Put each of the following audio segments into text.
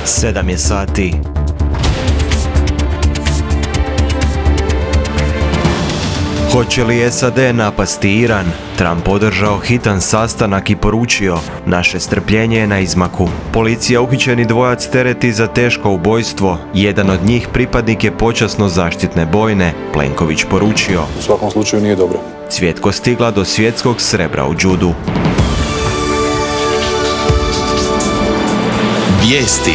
7 je sati. Hoće li SAD napasti Iran? Trump održao hitan sastanak i poručio: naše strpljenje je na izmaku. Policija uhićeni dvojac tereti za teško ubojstvo. Jedan od njih pripadnik je počasno zaštitne bojne, Plenković poručio. U svakom slučaju nije dobro. Cvjetko stigla do svjetskog srebra u judu. Vijesti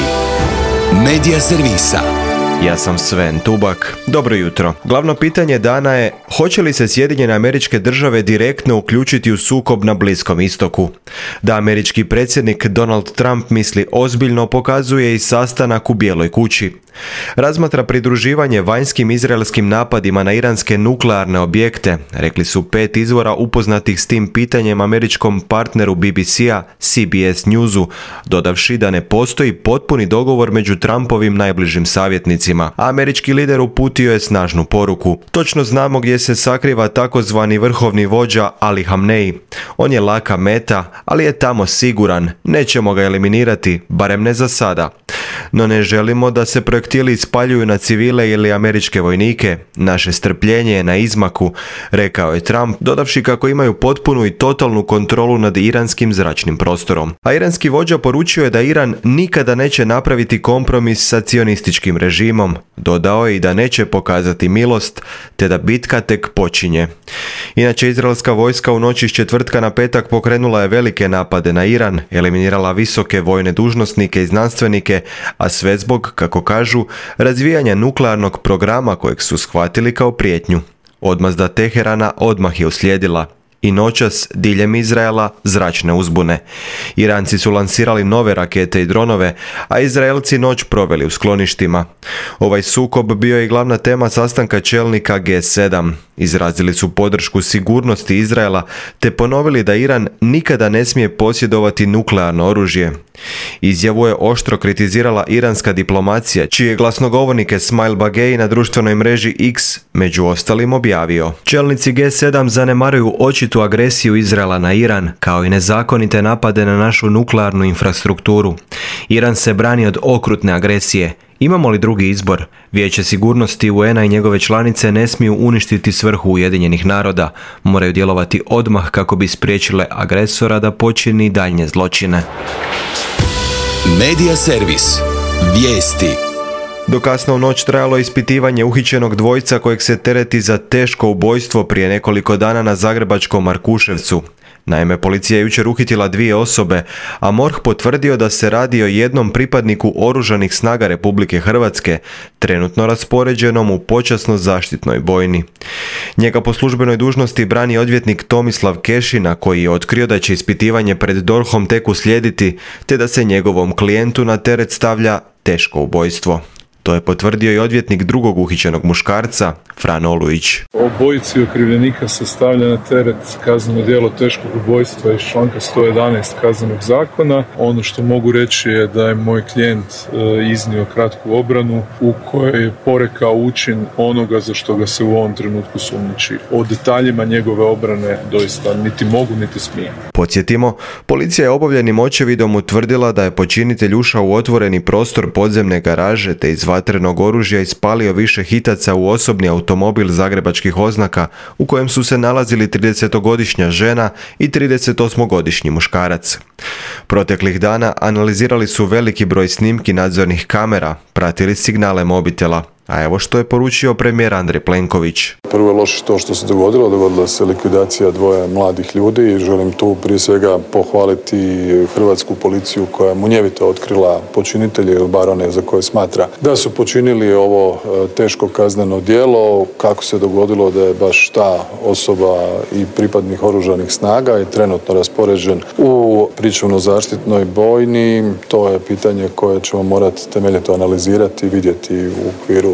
Medija servisa. Ja sam Sven Tubak. Dobro jutro. Glavno pitanje dana je: hoće li se Sjedinjene Američke Države direktno uključiti u sukob na Bliskom istoku? Da američki predsjednik Donald Trump misli ozbiljno pokazuje i sastanak u Bijeloj kući. Razmatra pridruživanje vanjskim izraelskim napadima na iranske nuklearne objekte, rekli su 5 izvora upoznatih s tim pitanjem američkom partneru BBC-a CBS Newsu, dodavši da ne postoji potpuni dogovor među Trumpovim najbližim savjetnicima. Američki lider uputio je snažnu poruku: točno znamo gdje se sakriva takozvani vrhovni vođa Ali Hamneji. On je laka meta, ali je tamo siguran. Nećemo ga eliminirati, barem ne za sada. No ne želimo da se projektili ispaljuju na civile ili američke vojnike. Naše strpljenje je na izmaku, rekao je Trump, dodavši kako imaju potpunu i totalnu kontrolu nad iranskim zračnim prostorom. A iranski vođa poručio je da Iran nikada neće napraviti kompromis sa cionističkim režimom. Dodao je i da neće pokazati milost, te da bitka tek počinje. Inače, izraelska vojska u noći s četvrtka na petak pokrenula je velike napade na Iran, eliminirala visoke vojne dužnosnike i znanstvenike, a sve zbog, kako kažu, razvijanja nuklearnog programa kojeg su shvatili kao prijetnju. Odmazda Teherana odmah je uslijedila. I noćas diljem Izraela zračne uzbune. Iranci su lansirali nove rakete i dronove, a Izraelci noć proveli u skloništima. Ovaj sukob bio je i glavna tema sastanka čelnika G7. Izrazili su podršku sigurnosti Izraela te ponovili da Iran nikada ne smije posjedovati nuklearno oružje. Izjavu je oštro kritizirala iranska diplomacija, čiji je glasnogovornik Esmail Bagei na društvenoj mreži X među ostalim objavio: čelnici G7 zanemaruju očitu agresiju Izraela na Iran, kao i nezakonite napade na našu nuklearnu infrastrukturu. Iran se brani od okrutne agresije. Imamo li drugi izbor? Vijeće sigurnosti UN-a i njegove članice ne smiju uništiti svrhu Ujedinjenih naroda. Moraju djelovati odmah kako bi spriječile agresora da počini daljnje zločine. Medija servis. Vijesti. Do kasno u noć trajalo ispitivanje uhićenog dvojca kojeg se tereti za teško ubojstvo prije nekoliko dana na zagrebačkom Markuševcu. Naime, policija je jučer uhitila 2 osobe, a MORH potvrdio da se radi o jednom pripadniku Oružanih snaga Republike Hrvatske, trenutno raspoređenom u počasno zaštitnoj bojni. Njega po službenoj dužnosti brani odvjetnik Tomislav Kešina, koji je otkrio da će ispitivanje pred DORH-om tek uslijediti, te da se njegovom klijentu na teret stavlja teško ubojstvo. To je potvrdio i odvjetnik drugog uhićenog muškarca, Fran Olujić. Obojici okrivljenika se stavlja na teret kazneno djelo teškog ubojstva iz članka 111 Kaznenog zakona. Ono što mogu reći je da je moj klijent iznio kratku obranu u kojoj je porekao učin onoga za što ga se u ovom trenutku sumnjiči. O detaljima njegove obrane doista niti mogu niti smijem. Podsjetimo, policija je obavljenim očevidom utvrdila da je počinitelj ušao u otvoreni prostor podzemne garaže te iz vatrenog oružja ispalio više hitaca u osobni automobil zagrebačkih oznaka u kojem su se nalazili 30-godišnja žena i 38-godišnji muškarac. Proteklih dana analizirali su veliki broj snimki nadzornih kamera, pratili signale mobitela. A evo što je poručio premijer Andrej Plenković. Prvo je loše to što se dogodila se likvidacija 2 mladih ljudi i želim tu prije svega pohvaliti hrvatsku policiju koja je munjevito otkrila počinitelje ili bar one za koje smatra da su počinili ovo teško kazneno djelo. Kako se dogodilo da je baš ta osoba i pripadnik Oružanih snaga i trenutno raspoređen u pričuvno zaštitnoj bojni, to je pitanje koje ćemo morati temeljito analizirati i vidjeti u okviru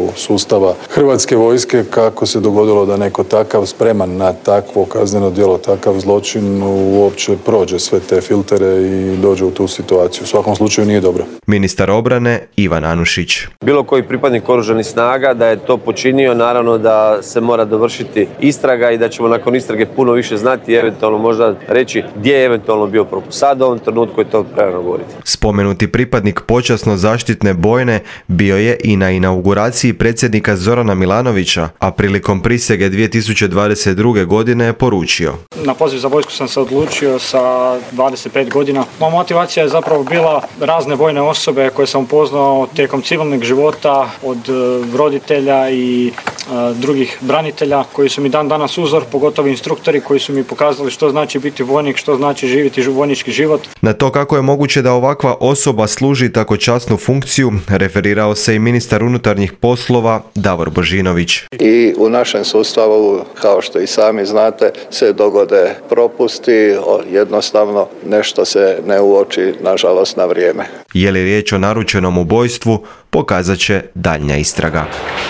okviru sustava Hrvatske vojske, kako se dogodilo da neko takav spreman na takvo kazneno djelo, takav zločin uopće prođe sve te filtere i dođe u tu situaciju. U svakom slučaju nije dobro. Ministar obrane Ivan Anušić. Bilo koji pripadnik oružanih snaga da je to počinio, naravno da se mora dovršiti istraga i da ćemo nakon istrage puno više znati i eventualno možda reći gdje je eventualno bio propust. Sad u ovom trenutku je to prerano govoriti. Spomenuti pripadnik počasno zaštitne bojne bio je i na inauguraciji predsjednika Zorana Milanovića, a prilikom prisege 2022. godine je poručio: Na poziv za vojsku sam se odlučio sa 25 godina. Moja motivacija je zapravo bila razne vojne osobe koje sam upoznao tijekom civilnog života, od roditelja i drugih branitelja koji su mi dan danas uzor, pogotovo instruktori koji su mi pokazali što znači biti vojnik, što znači živjeti vojnički život. Na to kako je moguće da ovakva osoba služi tako časnu funkciju referirao se i ministar unutarnjih poslova Davor Božinović. I u našem sustavu, kao što i sami znate, se dogode propusti, jednostavno nešto se ne uoči, nažalost, na vrijeme. Je li riječ o naručenom ubojstvu, pokazat će daljnja istraga.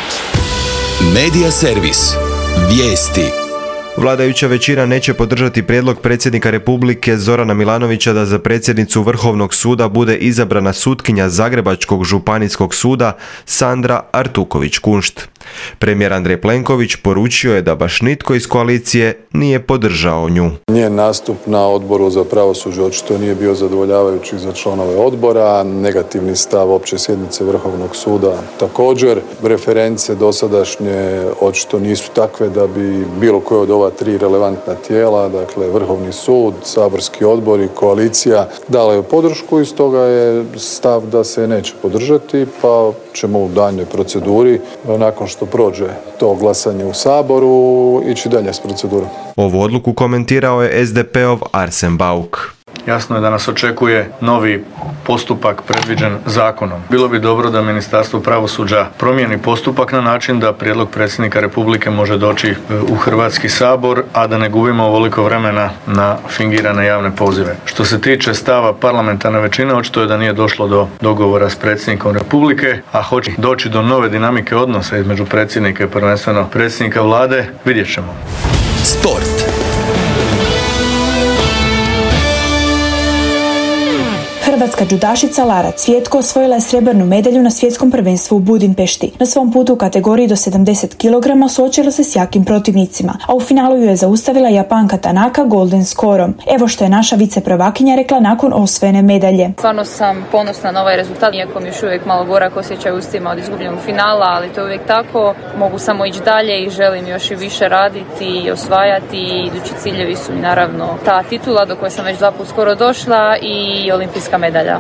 Medija servis. Vijesti. Vladajuća većina neće podržati prijedlog predsjednika Republike Zorana Milanovića da za predsjednicu Vrhovnog suda bude izabrana sutkinja Zagrebačkog županijskog suda Sandra Artuković-Kunšt. Premijer Andrej Plenković poručio je da baš nitko iz koalicije nije podržao nju. Njen nastup na odboru za pravosuđe očito nije bio zadovoljavajući za članove odbora, negativni stav opće sjednice Vrhovnog suda također. Reference dosadašnje očito nisu takve da bi bilo koje od ova tri relevantna tijela, dakle Vrhovni sud, saborski odbor i koalicija, dala je podršku i stoga je stav da se neće podržati, pa ćemo u daljnjoj proceduri, nakon što prođe to glasanje u Saboru, ići dalje s procedurom. Ovu odluku komentirao je SDP-ov Arsen Bauk. Jasno je da nas očekuje novi postupak predviđen zakonom. Bilo bi dobro da Ministarstvo pravosuđa promijeni postupak na način da prijedlog predsjednika Republike može doći u Hrvatski sabor, a da ne gubimo ovoliko vremena na fingirane javne pozive. Što se tiče stava parlamentarne većine, očito je da nije došlo do dogovora s predsjednikom Republike, a hoće doći do nove dinamike odnosa između predsjednika i prvenstveno predsjednika vlade, vidjet ćemo. Sport. Hrvatska džudašica Lara Cvjetko osvojila je srebrnu medalju na svjetskom prvenstvu u Budimpešti. Na svom putu u kategoriji do 70 kg suočila se s jakim protivnicima, a u finalu ju je zaustavila Japanka Tanaka golden skorom. Evo što je naša viceprvakinja rekla nakon osvojene medalje. Stvarno sam ponosna na ovaj rezultat, iako mi još uvijek malo gorak osjećaj u ustima od izgubljenog finala, ali to je uvijek tako. Mogu samo ići dalje i želim još i više raditi i osvajati. Idući ciljevi su mi naravno ta titula do koje sam već 2 puta skoro došla i olimpijska medalja.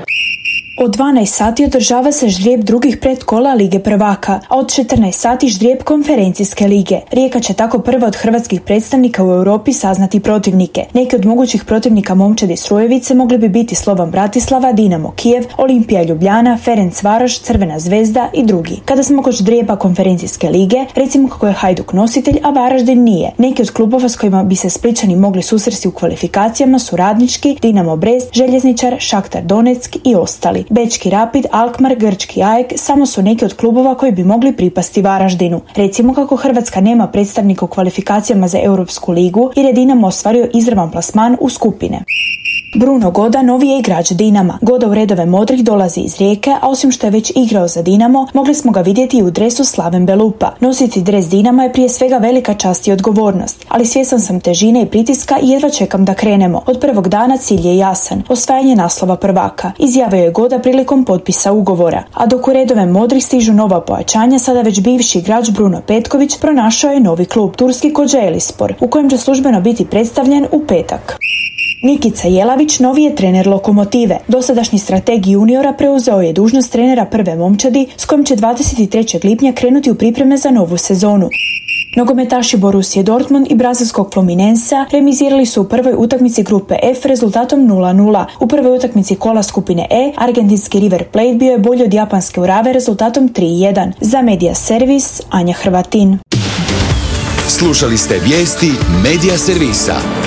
Od 12 sati održava se ždrijeb drugih predkola Lige prvaka, a od 14 sati ždrijeb konferencijske lige. Rijeka će tako prva od hrvatskih predstavnika u Europi saznati protivnike. Neki od mogućih protivnika Momčadi Srujevice mogli bi biti Slovan Bratislava, Dinamo Kijev, Olimpija Ljubljana, Ferencvaroš, Crvena zvezda i drugi. Kada smo kod ždrijeba konferencijske lige, recimo kako je Hajduk nositelj, a Varaždin nije. Neki od klubova s kojima bi se Splićani mogli susresti u kvalifikacijama su Radnički, Dinamo Brest, Željezničar, Šahtar Donetsk i ostali. Bečki Rapid, Alkmaar, grčki AEK samo su neki od klubova koji bi mogli pripasti Varaždinu. Recimo kako Hrvatska nema predstavnika u kvalifikacijama za Europsku ligu jer je Dinamo ostvario izravan plasman u skupine. Bruno Goda novi je igrač Dinama. Goda u redove modrih dolazi iz Rijeke, a osim što je već igrao za Dinamo, mogli smo ga vidjeti i u dresu Slaven Belupa. Nositi dres Dinama je prije svega velika čast i odgovornost, ali svjestan sam težine i pritiska i jedva čekam da krenemo. Od prvog dana cilj je jasan, osvajanje naslova prvaka, izjavio je Goda prilikom potpisa ugovora. A dok u redove modrih stižu nova pojačanja, sada već bivši igrač Bruno Petković pronašao je novi klub, turski Kocaelispor, u kojem će službeno biti predstavljen u petak. Nikica Jelavić novi je trener Lokomotive. Dosadašnji strateg juniora preuzeo je dužnost trenera prve momčadi s kojim će 23. lipnja krenuti u pripreme za novu sezonu. Nogometaši Borussia Dortmund i brazilskog Fluminensa remizirali su u prvoj utakmici grupe F rezultatom 0:0. U prvoj utakmici kola skupine E argentinski River Plate bio je bolji od japanske Urave rezultatom 3:1. Za Medija servis Anja Hrvatin. Slušali ste vijesti Medija servisa.